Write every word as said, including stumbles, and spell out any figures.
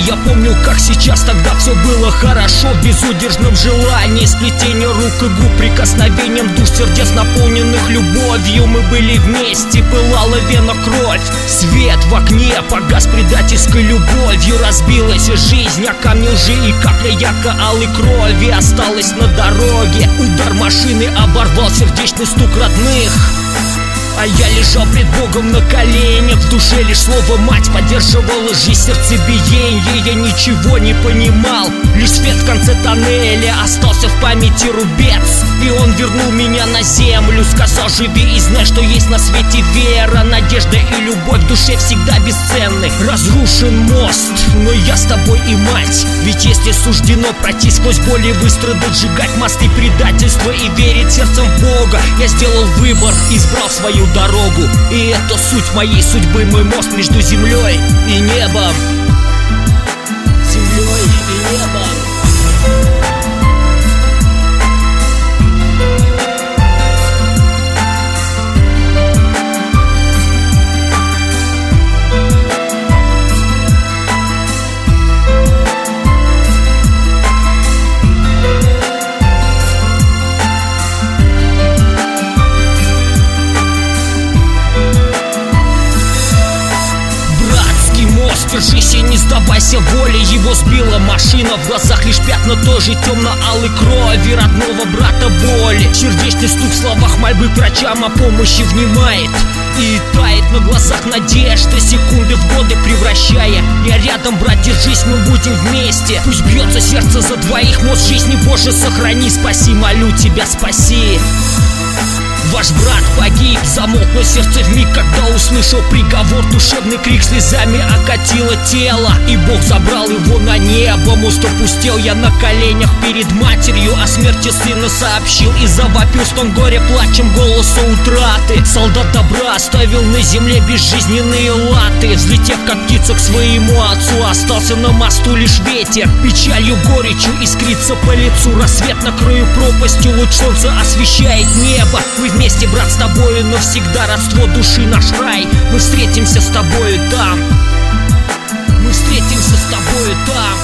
я помню, как сейчас, тогда все было хорошо. В безудержном желании, сплетение рук и губ, прикосновением душ сердец, наполненных любовью. Мы были вместе, пылала вена кровь. Свет в окне погас предательской любовью. Разбилась жизнь, а камни лжи и капля ярко-алой крови осталась на дороге. Удар машины оборвал сердечный стук родных. А я лежал пред Богом на коленях. В душе лишь слово «мать» поддерживало жизнь, сердцебиение. Я ничего не понимал, лишь свет в конце тоннеля. Остался в памяти рубец, и он вернул меня на землю. Сказал: живи и знай, что есть на свете вера, надежда и любовь в душе всегда бесценны. Разрушен мост, но я с тобой и мать. Ведь если суждено пройти сквозь боли, выстрадать, сжигать мосты предательства и верить сердцем в Бога, я сделал выбор, избрал свою дорогу. И это суть моей судьбы, мой мост между землей и небом. Землей и небом. Держись и не сдавайся воле. Его сбила машина, в глазах лишь пятна той же темно-алой крови родного брата боли. Сердечный стук в словах мольбы к врачам о помощи внимает. И тает на глазах надежда, секунды в годы превращая. Я рядом, брат, держись, мы будем вместе. Пусть бьется сердце за двоих, мост жизни, Боже, сохрани, спаси, молю тебя, спаси. Ваш брат погиб, замолкло сердце вмиг, когда услышал приговор. Душевный крик слезами окатило тело, и Бог забрал его на небо. Мост опустел, я на коленях перед матерью о смерти сына сообщил и завопил стон горя плачем голоса утраты. Солдат добра оставил на земле безжизненные латы. Взлетев как птица к своему отцу, остался на мосту лишь ветер. Печалью, горечью искрится по лицу. Рассвет на краю пропасти, луч солнца освещает небо. Мы вместе, брат, с тобою навсегда, родство души наш рай. Мы встретимся с тобою там. Мы встретимся с тобою там.